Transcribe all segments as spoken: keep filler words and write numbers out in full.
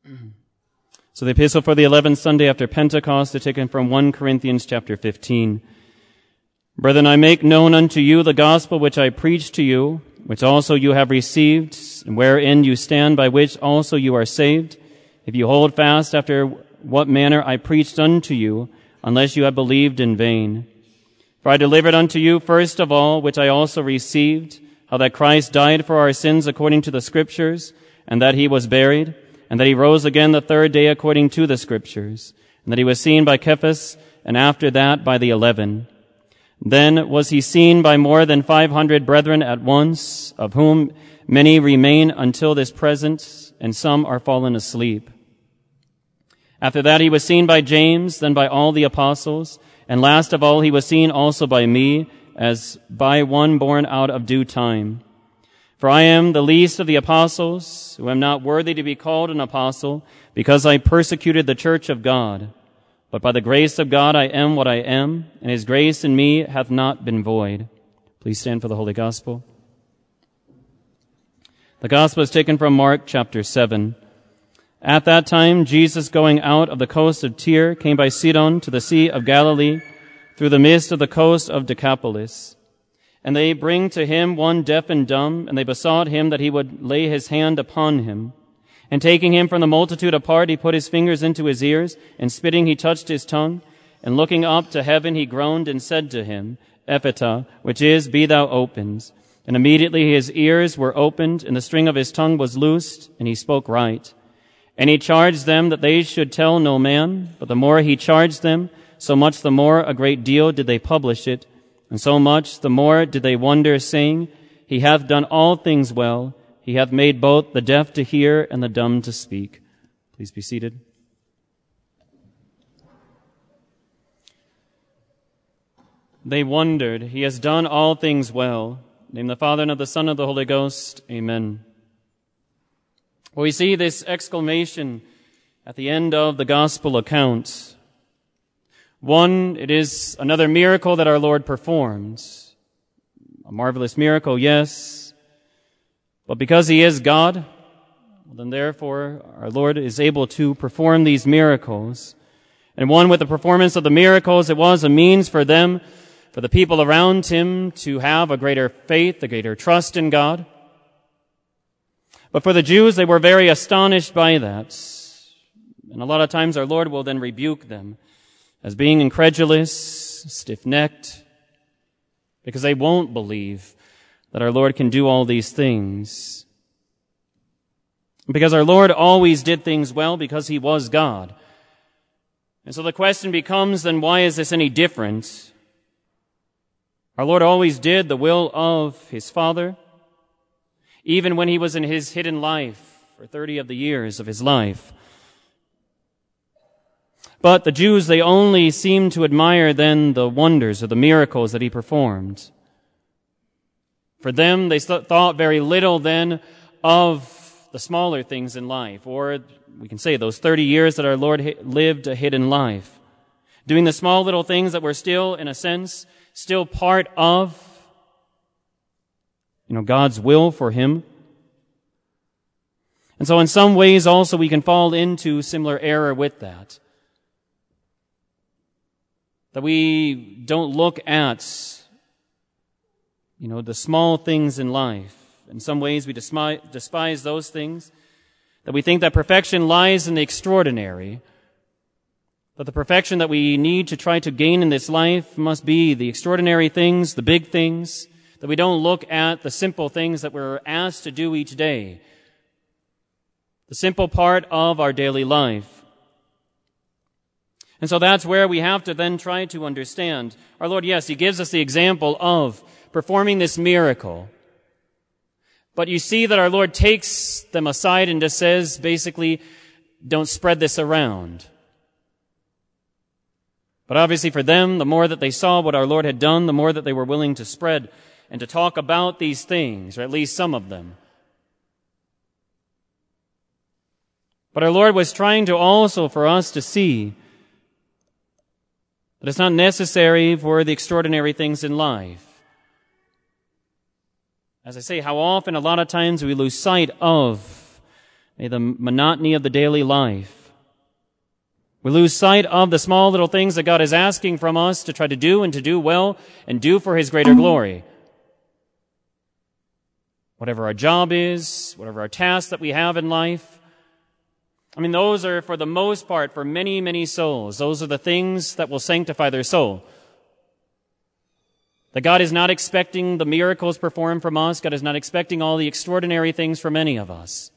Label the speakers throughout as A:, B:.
A: So the epistle for the eleventh Sunday after Pentecost is taken from First Corinthians chapter fifteen. Brethren, I make known unto you the gospel which I preached to you, which also you have received, and wherein you stand, by which also you are saved, if you hold fast after what manner I preached unto you, unless you have believed in vain. For I delivered unto you first of all, which I also received, how that Christ died for our sins according to the Scriptures, and that he was buried, and that he rose again the third day according to the Scriptures, and that he was seen by Cephas, and after that by the eleven. Then was he seen by more than five hundred brethren at once, of whom many remain until this present, and some are fallen asleep. After that he was seen by James, then by all the apostles, and last of all he was seen also by me, as by one born out of due time. For I am the least of the apostles, who am not worthy to be called an apostle, because I persecuted the church of God. But by the grace of God I am what I am, and his grace in me hath not been void. Please stand for the Holy Gospel. The Gospel is taken from Mark chapter seven. At that time, Jesus, going out of the coast of Tyre, came by Sidon to the Sea of Galilee, through the midst of the coast of Decapolis. And they bring to him one deaf and dumb, and they besought him that he would lay his hand upon him. And taking him from the multitude apart, he put his fingers into his ears, and spitting he touched his tongue. And looking up to heaven, he groaned and said to him, Ephphatha, which is, be thou opened. And immediately his ears were opened, and the string of his tongue was loosed, and he spoke right. And he charged them that they should tell no man, but the more he charged them, so much the more a great deal did they publish it. And so much the more did they wonder, saying, He hath done all things well. He hath made both the deaf to hear and the dumb to speak. Please be seated. They wondered. He has done all things well. In the name of the Father, and of the Son, and of the Holy Ghost. Amen. Well, we see this exclamation at the end of the Gospel account. One, it is another miracle that our Lord performed. A marvelous miracle, yes. But because he is God, then therefore our Lord is able to perform these miracles. And one, with the performance of the miracles, it was a means for them, for the people around him, to have a greater faith, a greater trust in God. But for the Jews, they were very astonished by that. And a lot of times our Lord will then rebuke them as being incredulous, stiff-necked, because they won't believe that our Lord can do all these things. Because our Lord always did things well because he was God. And so the question becomes, then why is this any different? Our Lord always did the will of his Father, even when he was in his hidden life for thirty of the years of his life. But the Jews, they only seemed to admire then the wonders or the miracles that he performed. For them, they thought very little then of the smaller things in life, or we can say those thirty years that our Lord lived a hidden life, doing the small little things that were still, in a sense, still part of, you know, God's will for him. And so in some ways also we can fall into similar error with that. That we don't look at, you know, the small things in life. In some ways we despise, despise those things. That we think that perfection lies in the extraordinary. That the perfection that we need to try to gain in this life must be the extraordinary things, the big things. That we don't look at the simple things that we're asked to do each day. The simple part of our daily life. And so that's where we have to then try to understand. Our Lord, yes, he gives us the example of performing this miracle. But you see that our Lord takes them aside and just says, basically, don't spread this around. But obviously for them, the more that they saw what our Lord had done, the more that they were willing to spread and to talk about these things, or at least some of them. But our Lord was trying to also for us to see that it's not necessary for the extraordinary things in life. As I say, how often, a lot of times, we lose sight of May the monotony of the daily life. We lose sight of the small little things that God is asking from us to try to do and to do well and do for His greater glory. Whatever our job is, whatever our tasks that we have in life, I mean, those are, for the most part, for many, many souls, those are the things that will sanctify their soul. That God is not expecting the miracles performed from us. God is not expecting all the extraordinary things from any of us.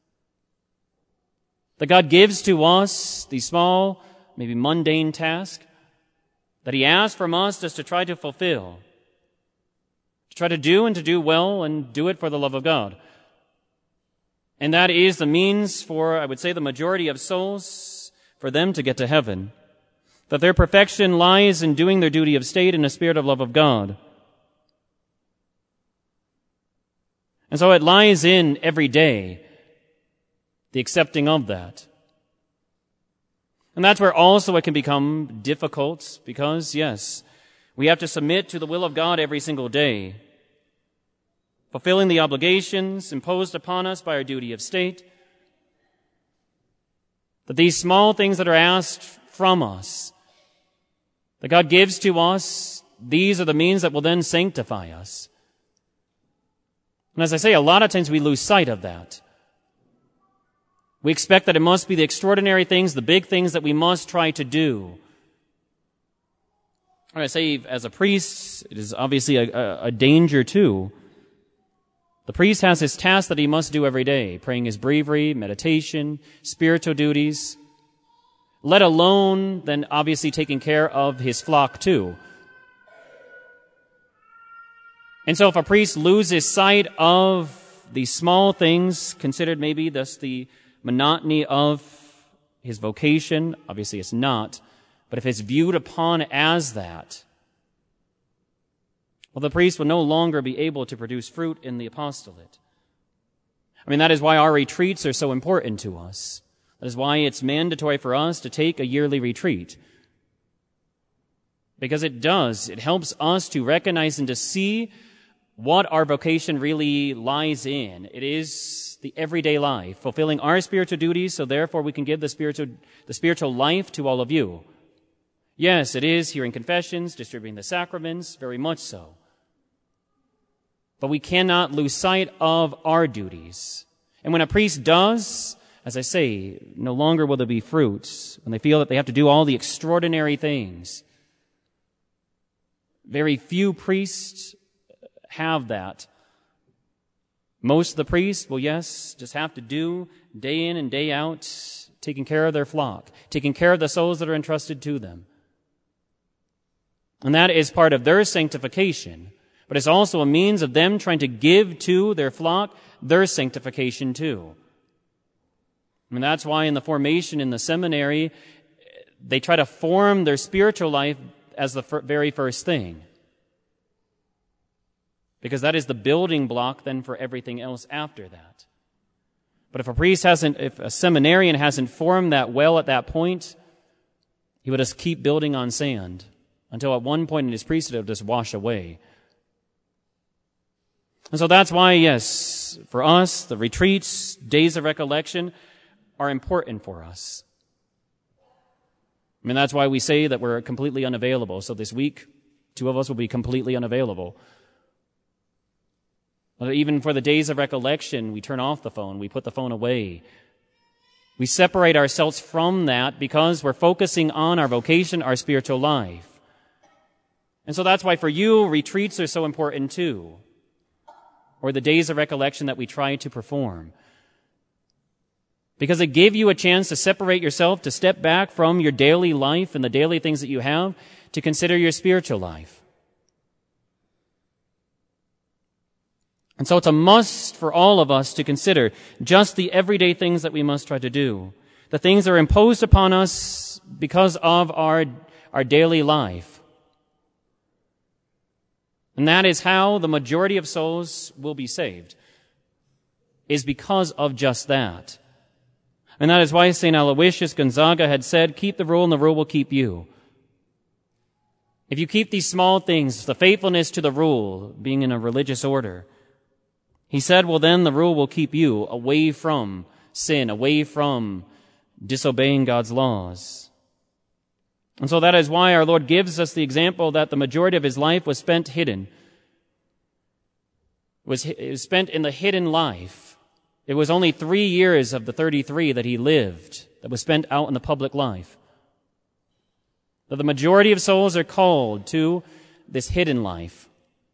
A: That God gives to us these small, maybe mundane tasks that He asks from us just to try to fulfill. To try to do and to do well and do it for the love of God. And that is the means for, I would say, the majority of souls, for them to get to heaven. That their perfection lies in doing their duty of state in a spirit of love of God. And so it lies in every day, the accepting of that. And that's where also it can become difficult because, yes, we have to submit to the will of God every single day, fulfilling the obligations imposed upon us by our duty of state. That these small things that are asked from us, that God gives to us, these are the means that will then sanctify us. And as I say, a lot of times we lose sight of that. We expect that it must be the extraordinary things, the big things that we must try to do. I say, as a priest, it is obviously a, a, a danger too. The priest has his tasks that he must do every day, praying his breviary, meditation, spiritual duties, let alone then obviously taking care of his flock too. And so if a priest loses sight of these small things, considered maybe thus the monotony of his vocation, obviously it's not, but if it's viewed upon as that, well, the priest will no longer be able to produce fruit in the apostolate. I mean, that is why our retreats are so important to us. That is why it's mandatory for us to take a yearly retreat. Because it does. It helps us to recognize and to see what our vocation really lies in. It is the everyday life, fulfilling our spiritual duties, so therefore we can give the spiritual, the spiritual life to all of you. Yes, it is hearing confessions, distributing the sacraments, very much so. But we cannot lose sight of our duties. And when a priest does, as I say, no longer will there be fruits when they feel that they have to do all the extraordinary things. Very few priests have that. Most of the priests will, yes, just have to do day in and day out, taking care of their flock, taking care of the souls that are entrusted to them. And that is part of their sanctification, but it's also a means of them trying to give to their flock their sanctification too. I mean, that's why in the formation in the seminary, they try to form their spiritual life as the very first thing. Because that is the building block then for everything else after that. But if a priest hasn't, if a seminarian hasn't formed that well at that point, he will just keep building on sand until at one point in his priesthood it will just wash away. And so that's why, yes, for us, the retreats, days of recollection are important for us. I mean, that's why we say that we're completely unavailable. So this week, two of us will be completely unavailable. Even for the days of recollection, we turn off the phone, we put the phone away. We separate ourselves from that because we're focusing on our vocation, our spiritual life. And so that's why for you, retreats are so important too. Or the days of recollection that we try to perform. Because it give you a chance to separate yourself, to step back from your daily life and the daily things that you have, to consider your spiritual life. And so it's a must for all of us to consider just the everyday things that we must try to do. The things that are imposed upon us because of our, our daily life. And that is how the majority of souls will be saved. Is because of just that. And that is why Saint Aloysius Gonzaga had said, keep the rule and the rule will keep you. If you keep these small things, the faithfulness to the rule, being in a religious order, he said, well then the rule will keep you away from sin, away from disobeying God's laws. And so that is why our Lord gives us the example that the majority of his life was spent hidden. It was, it was spent in the hidden life. It was only three years of the thirty-three that he lived that was spent out in the public life. That the majority of souls are called to this hidden life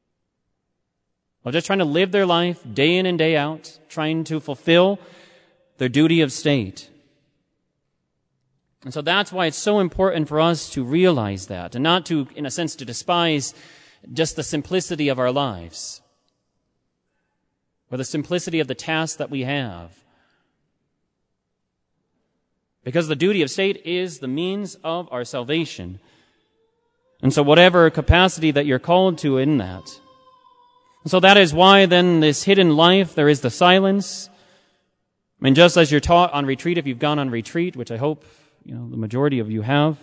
A: of just trying to live their life day in and day out, trying to fulfill their duty of state. And so that's why it's so important for us to realize that, and not to, in a sense, to despise just the simplicity of our lives, or the simplicity of the task that we have. Because the duty of state is the means of our salvation. And so whatever capacity that you're called to in that. And so that is why then this hidden life, there is the silence. I mean, just as you're taught on retreat, if you've gone on retreat, which I hope, you know, the majority of you have,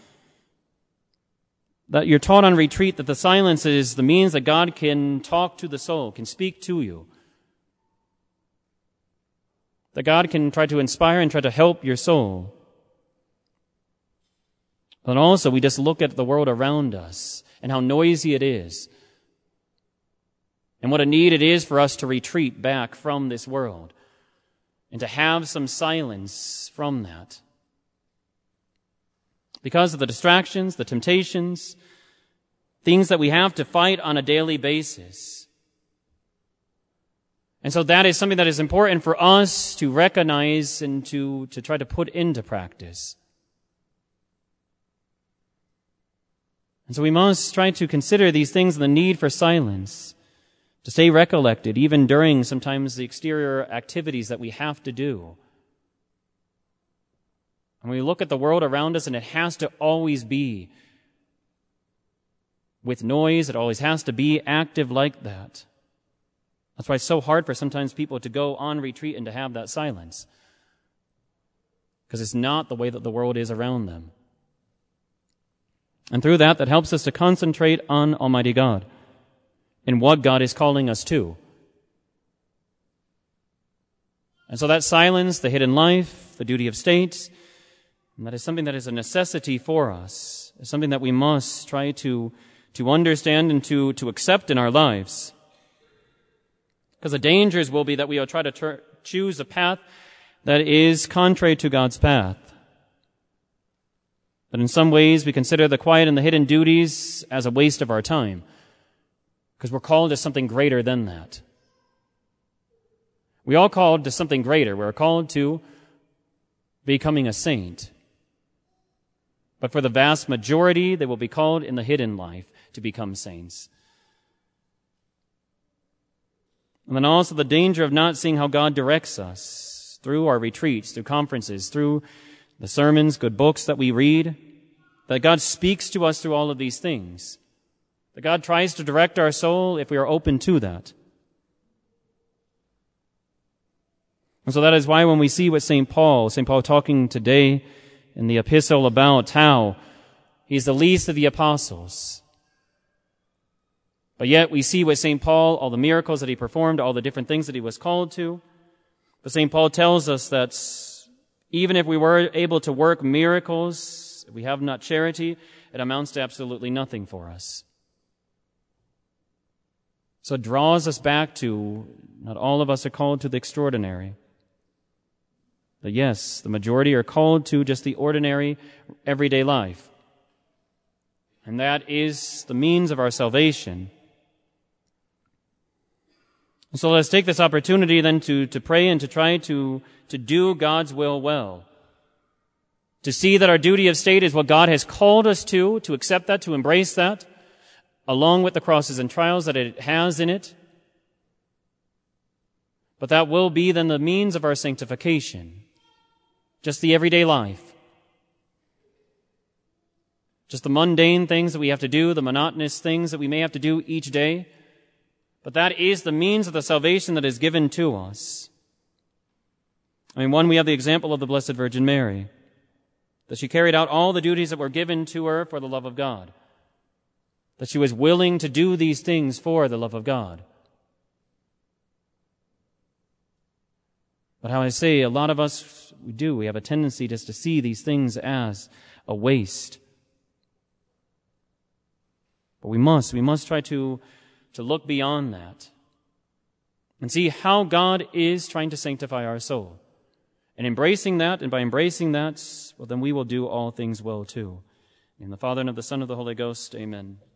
A: that you're taught on retreat that the silence is the means that God can talk to the soul, can speak to you. That God can try to inspire and try to help your soul. But also we just look at the world around us and how noisy it is. And what a need it is for us to retreat back from this world and to have some silence from that. Because of the distractions, the temptations, things that we have to fight on a daily basis. And so that is something that is important for us to recognize and to, to try to put into practice. And so we must try to consider these things and the need for silence, to stay recollected, even during sometimes the exterior activities that we have to do. And we look at the world around us, and it has to always be with noise. It always has to be active like that. That's why it's so hard for sometimes people to go on retreat and to have that silence. Because it's not the way that the world is around them. And through that, that helps us to concentrate on Almighty God and what God is calling us to. And so that silence, the hidden life, the duty of state, and that is something that is a necessity for us. It's something that we must try to, to understand and to, to accept in our lives. Because the dangers will be that we will try to ter- choose a path that is contrary to God's path. But in some ways, we consider the quiet and the hidden duties as a waste of our time. Because we're called to something greater than that. We all called to something greater. We're called to becoming a saint. But for the vast majority, they will be called in the hidden life to become saints. And then also the danger of not seeing how God directs us through our retreats, through conferences, through the sermons, good books that we read, that God speaks to us through all of these things. That God tries to direct our soul if we are open to that. And so that is why when we see what Saint Paul, Saint Paul talking today in the epistle about how he's the least of the apostles. But yet we see with Saint Paul all the miracles that he performed, all the different things that he was called to. But Saint Paul tells us that even if we were able to work miracles, if we have not charity, it amounts to absolutely nothing for us. So it draws us back to, not all of us are called to the extraordinary. But yes, the majority are called to just the ordinary, everyday life. And that is the means of our salvation. And so let's take this opportunity then to, to pray and to try to, to do God's will well. To see that our duty of state is what God has called us to, to accept that, to embrace that, along with the crosses and trials that it has in it. But that will be then the means of our sanctification. Just the everyday life. Just the mundane things that we have to do, the monotonous things that we may have to do each day. But that is the means of the salvation that is given to us. I mean, one, we have the example of the Blessed Virgin Mary. That she carried out all the duties that were given to her for the love of God. That she was willing to do these things for the love of God. But how I say, a lot of us, we do. We have a tendency just to see these things as a waste. But we must, we must try to, to look beyond that and see how God is trying to sanctify our soul. And embracing that, and by embracing that, well, then we will do all things well too. In the Father, and of the Son, and of the Holy Ghost, amen.